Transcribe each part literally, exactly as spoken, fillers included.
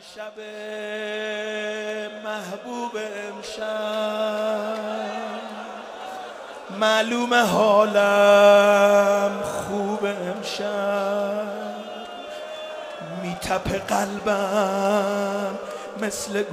شب محبوب امشب معلوم حالم خوب امشب میتپه قلبم مثل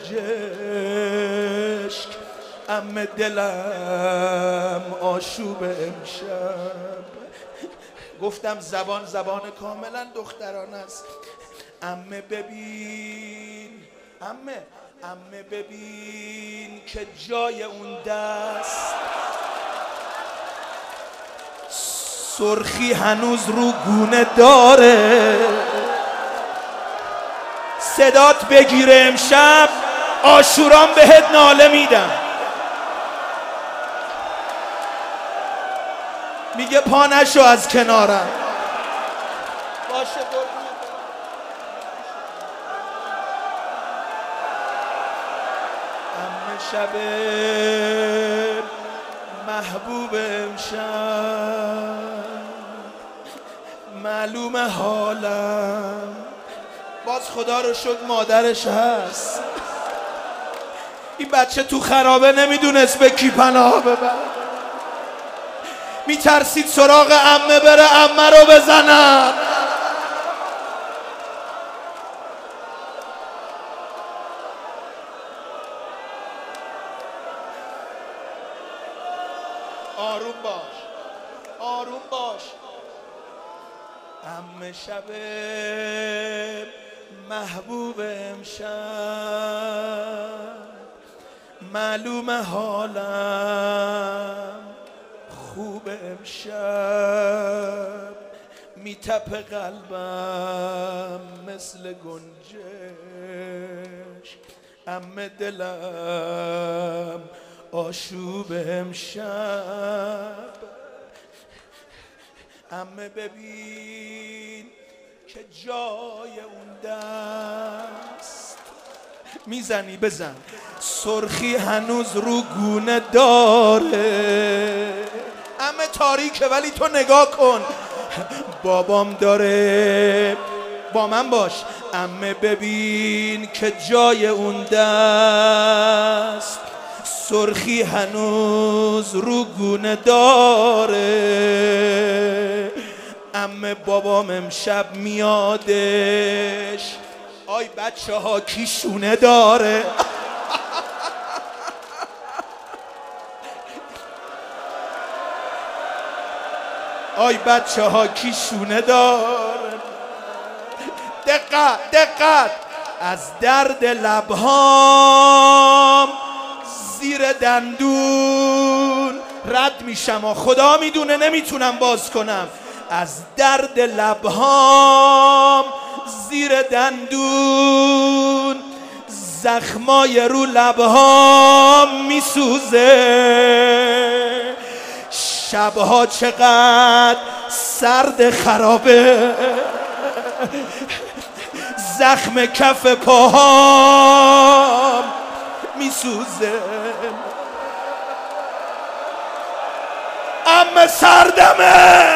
گنجشک ام دلم آشوب امشب. گفتم زبان زبان کاملا دخترانه است. عمه ببین عمه عمه ببین که جای اون دست سرخی هنوز رو گونه داره. صدات بگیره امشب عاشوران بهت ناله میدم. میگه پا نشو از کنارم. باشه عمه شب محبوب امشب معلوم حالم. باز خدا رو شکر مادرش هست. این بچه تو خرابه نمیدونست به کی پناه ببره. میترسید سراغ عمه بره عمه رو بزنم. آروم باش آروم باش. عمه شب محبوب امشب معلوم حالم خوب امشب میتپه قلبم مثل گنجش عمه دلم آشوب امشب. عمه ببین که جای اون دست میزنی بزن سرخی هنوز رو گونه داره. عمه تاریکه ولی تو نگاه کن. بابام داره با من باش. عمه ببین که جای اون دست سرخی هنوز رو گونه داره. عمه بابام امشب میادش. آی بچه ها کی شونه داره؟ آی بچه ها کی شونه داره؟ دقت دقت. از درد لبهام زیر دندون رد میشم و خدا میدونه نمیتونم باز کنم. از درد لبهام زیر دندون زخمای رو لبهام میسوزه. شبها چقدر سرد خرابه زخم کف پاهام میسوزه. عمه سردمه.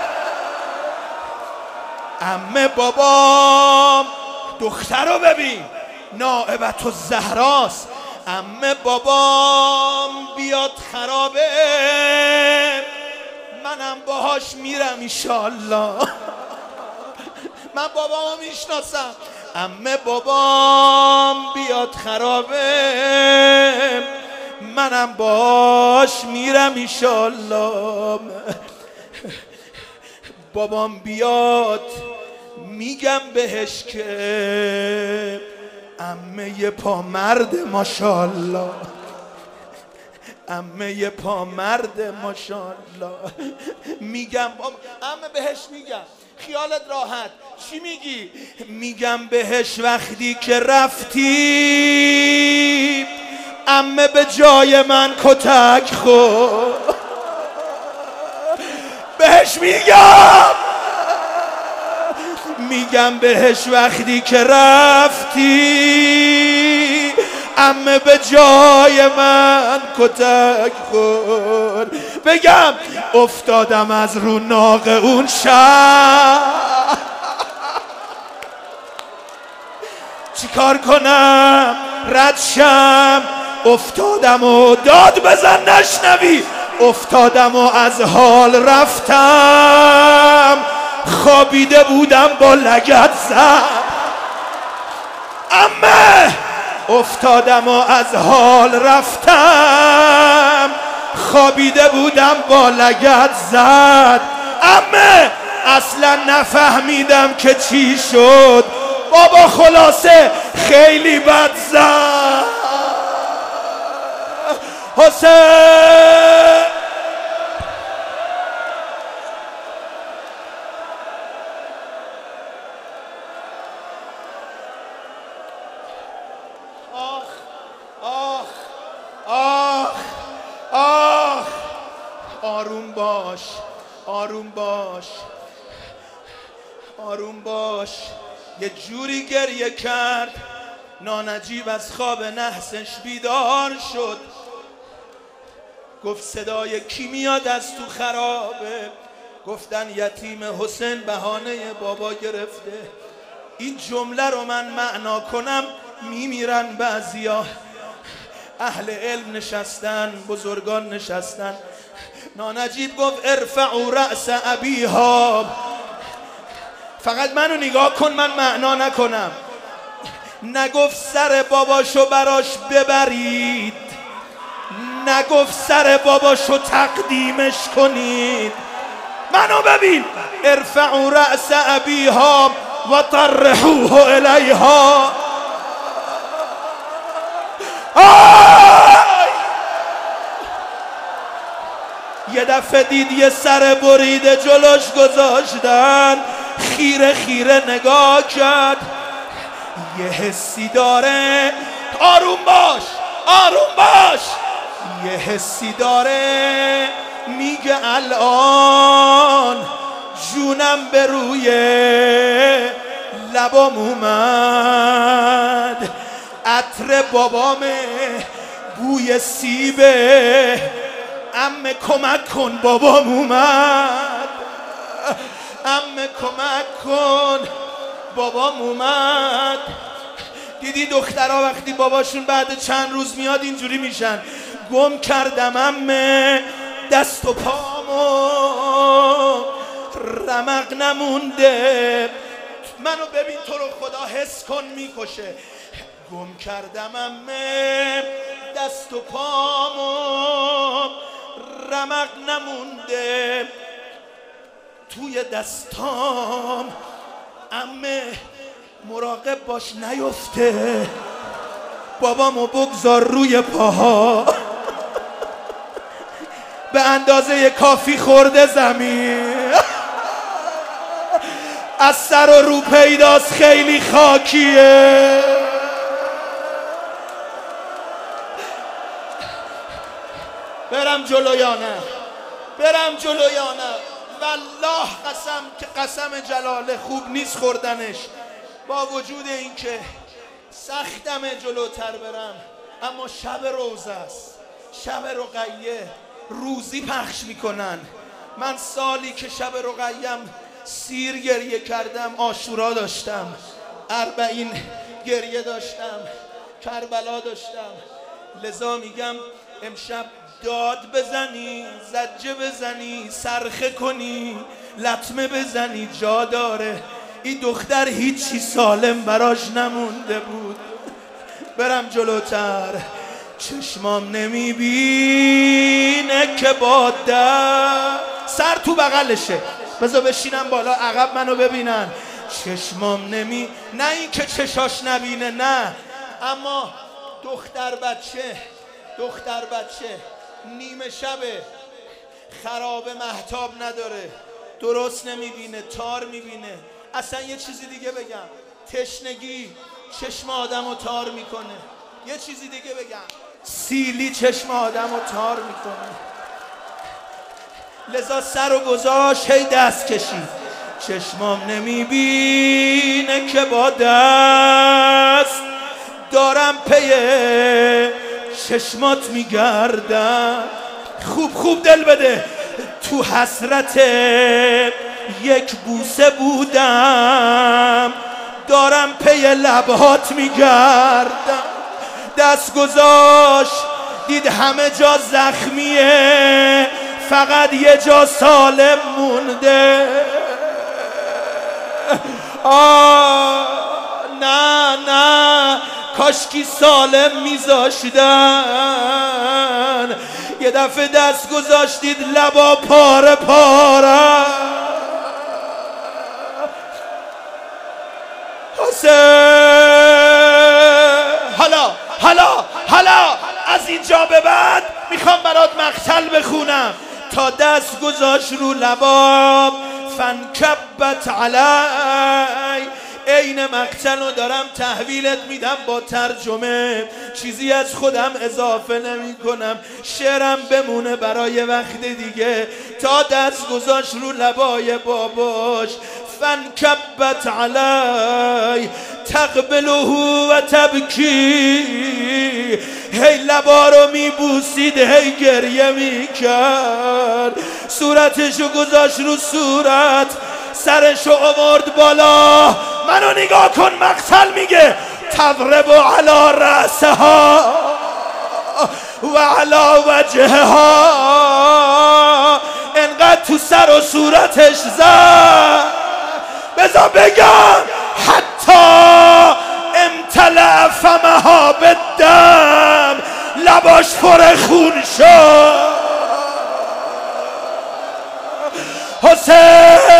عمه بابام دختر رو ببین نائبت الزهراست. عمه بابام بیاد خرابه منم باهاش میرم ایشالله. من بابامو میشناسم. عمه بابام بیاد خرابه منم باش میرم ایشالله. بابام بیاد میگم بهش که عمه یه پا مرد ماشالله. عمه یه پا مرد ماشالله. میگم عمه بهش میگم خیالت راحت. چی میگی؟ میگم بهش وقتی که رفتی عمه به جای من کتک خورد. بهش میگم میگم بهش وقتی که رفتی عمه به جای من کتک خورد. بگم افتادم از رو ناق اون شب چیکار کنم رد شم؟ افتادم و داد بزن نشنوی. افتادم و از حال رفتم، خوابیده بودم با لگد زد. امه افتادم و از حال رفتم، خوابیده بودم با لگد زد. امه اصلا نفهمیدم که چی شد، بابا خلاصه خیلی بد زد. حسین آخ آخ آخ آخ آروم باش آروم باش آروم باش. یه جوری گریه کرد نانجیب از خواب نحسش بیدار شد. گفت صدای کی میاد از تو خرابه؟ گفتن یتیم حسین بهانه بابا گرفته. این جمله رو من معنا کنم میمیرن بعضیا. اهل علم نشستن، بزرگان نشستن. نانجیب گفت ارفعوا رأس ابیها. فقط منو نگاه کن، من معنا نکنم. نگفت سر باباشو براش ببرید، نگفت سر باباشو تقدیمش کنید. منو ببین. ارفعوا رأس ابیها و طرحوه الیها. یه دفعه دید یه سر بریده جلوش گذاشتن، خیره خیره نگاه کرد. یه حسی داره، آروم باش آروم باش. یه حسی داره میگه الان جونم به روی لبام اومد. عطر بابامه، بوی سیبه. عمه کمک کن بابام اومد. عمه کمک کن بابام اومد. دیدی دخترها وقتی باباشون بعد چند روز میاد اینجوری میشن. گم کردم عمه دست و پامو، رمق نمونده. منو ببین تو رو خدا حس کن میکشه. گم کردم عمه دست و پامو، رمق نمونده توی دستام. عمه مراقب باش نیفته، بابامو بگذار روی پاها. به اندازه کافی خورده زمین، از سر و رو پیداست خیلی خاکیه. برم جلو یا نه؟ برم جلو یا نه؟ والله قسم که قسم جلاله خوب نیست خوردنش. با وجود اینکه سختمه جلوتر برم، اما شب روزه است، شب رقیه، روزی پخش میکنن. من سالی که شب رقیم سیر گریه کردم، عاشورا داشتم، اربعین گریه داشتم، کربلا داشتم. لذا میگم امشب داد بزنی، زجه بزنی، صرخه کنی، لطمه بزنی، جا داره. این دختر هیچی سالم براش نمونده بود. برم جلوتر، چشمام نمیبینه که با در سر تو بغلشه. بذار بشینم بالا عقب منو ببینن. چشمام نمی نه این که چشاش نبینه، نه، اما دختر بچه دختر بچه نیمه شبه، خراب مهتاب نداره، درست نمیبینه، تار میبینه. اصلا یه چیزی دیگه بگم، تشنگی چشم آدم رو تار میکنه. یه چیزی دیگه بگم، سیلی چشم آدم رو تار میکنه. لذا سر و گذاشت هی دست کشید. چشمام نمیبینه که با دست دارم پی چشمات میگردم. خوب خوب دل بده. تو حسرت یک بوسه بودم، دارم پی لبهات میگردم. دست گذاشت دید همه جا زخمیه، فقط یه جا سالم مونده. آه نه نه کاشکی سالم میذاشتن. یه دفعه دست گذاشتید لبا پاره پاره. حسین حالا حالا حالا از اینجا به بعد میخوام برات مقتل بخونم. تا دست گذاشت رو لباب فانکبت علی. عین مقتل رو دارم تحویلت میدم با ترجمه، چیزی از خودم اضافه نمی کنم، شعرم بمونه برای وقت دیگه. تا دست گذاشت رو لبای باباش فانکبت علی تقبله و تبکی. هی لبا رو میبوسید هی گریه میکرد. صورتشو گذاشت رو صورت، سرشو آورد بالا. منو نگاه کن، مقتل میگه تضرب علی رأسها و علی وجهها. انقدر تو سر و صورتش زد، بذار بگم حتی امتلأ فمها بالدم، لباش پر خون شد. حسین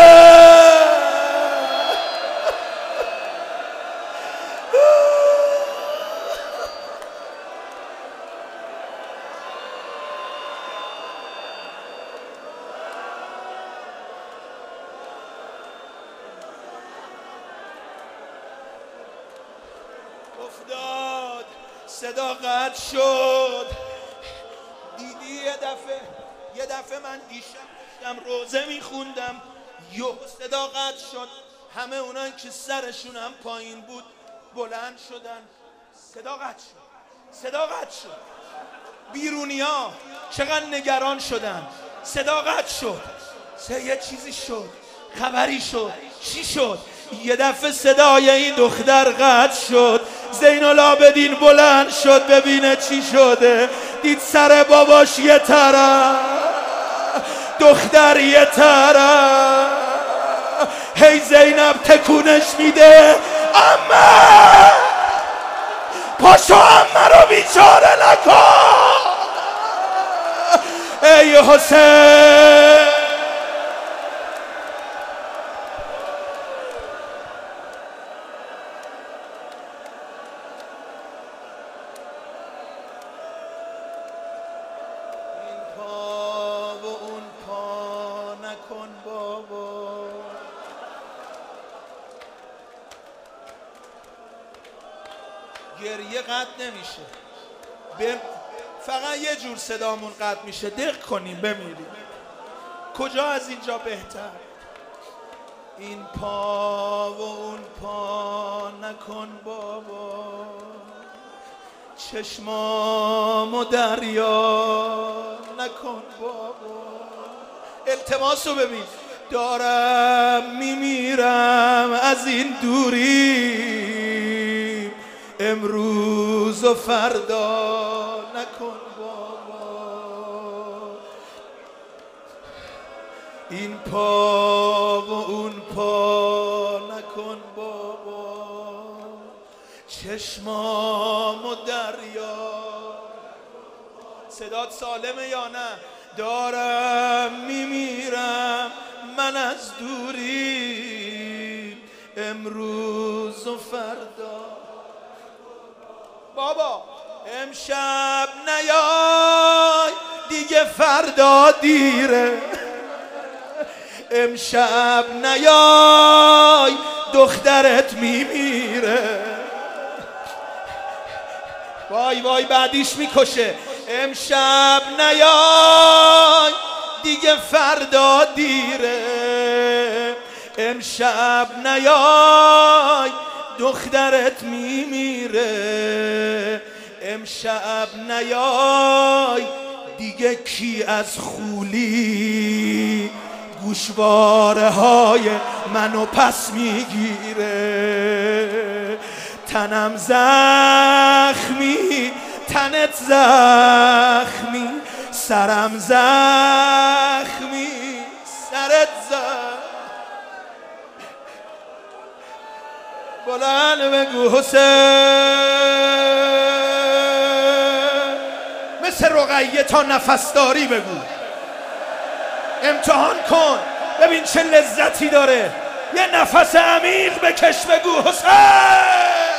افتاد، صدا قطع شد. دیدی یه دفعه یه دفعه من دیشب داشتم روزه میخوندم، یه صدا قطع شد. همه اونان که سرشون هم پایین بود بلند شدن. صدا قطع شد، صدا قطع شد. بیرونیا چقدر نگران شدن. صدا قطع شد، یه چیزی شد، خبری شد. چی شد؟ یه دفعه صدای این دختر قطع شد. زین العابدین بلند شد ببینه چی شده. دید سر باباش یه طرف، دختر یه طرف. هی زینب تکونش میده اما پاشو اما رو بیچاره نکن. ای حسین گریه قطع نمیشه، بم... فقط یه جور صدامون قطع میشه. دق کنیم بمیریم. کجا از اینجا بهتر؟ این پا و اون پا نکن بابا، چشمامو دریا نکن بابا. التماسو ببین، دارم میمیرم از این دوری، امروز و فردا نکن بابا. این پا و اون پا نکن بابا، چشمامو دریا. صدات سالمه یا نه؟ دارم میمیرم من از دوری، امروز و فردا. بابا امشب نیای دیگه فردا دیره، امشب نیای دخترت میمیره. وای وای بعدیش میکشه. امشب نیای دیگه فردا دیره، امشب نیای دخترت میمیره، امشب نیای دیگه کی از خولی گوشواره های منو پس میگیره. تنم زخمی تنت زخمی، سرم زخمی سرت زخمی. بلند بگو حسین، مثل رقیه تا نفس داری بگو. امتحان کن ببین چه لذتی داره. یه نفس عمیق بکش بگو حسین.